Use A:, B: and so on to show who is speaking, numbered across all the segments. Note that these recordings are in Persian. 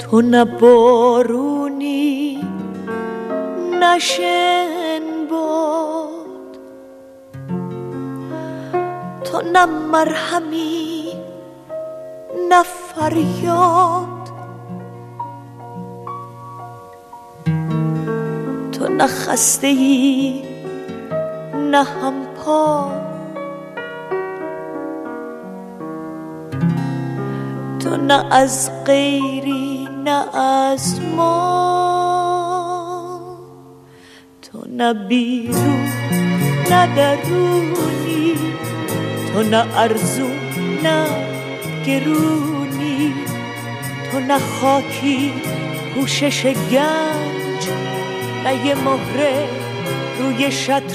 A: تو نه بارونی نه شنباد، تو نه مرهمی نه فریاد، تو نه خسته‌ای نه همپا، تو نه از غیری نه از ما، تو نه بیرون نه درونی، تو نه ارزون نه گرونی، تو نه خاکی پوشش گنج نه یه مهره روی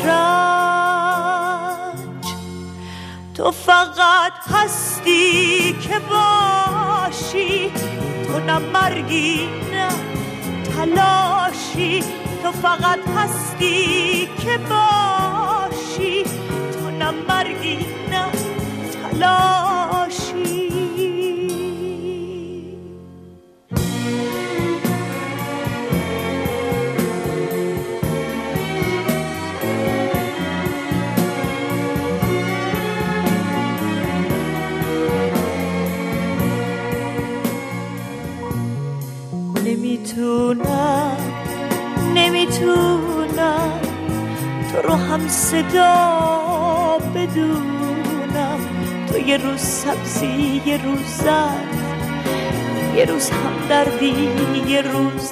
A: شطرنج، تو فقط هستی که باشی، تو نه مرگی نه تلاشی، تو فقط هستی که باشی، تو نه مرگی نه تلاشی. نمیتونم تو رو هم صدا بدونم، تو یه روز سبزی یه روز زرد، یه روز همدردی یه روز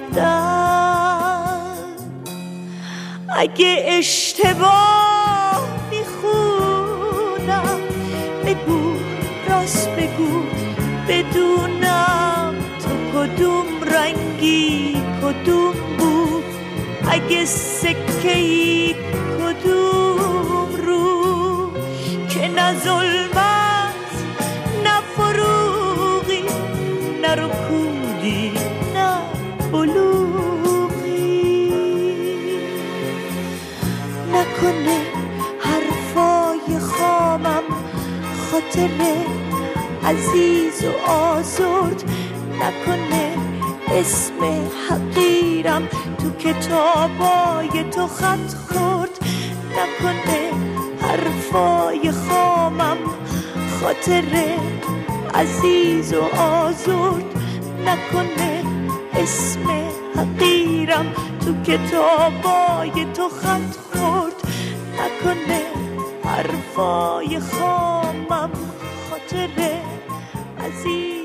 A: درد. اگه اشتباه میخونم بگو، راست بگو بدونم تو کدوم رنگی کدوم بود، اگه سکه‌ای کدوم رو، که نه ظلمت نه فروغی نه رکودی نه بلوغی. نکنه حرفای خامم خاطر عزیز و آزرد، نکنه اسم حقیرم تو کتابای تو خط خورد، نکنه حرفای خامم خاطر عزیز و آزرد، نکنه اسم حقیرم تو کتابای تو خط خورد، نکنه حرفای خامم خاطر عزیز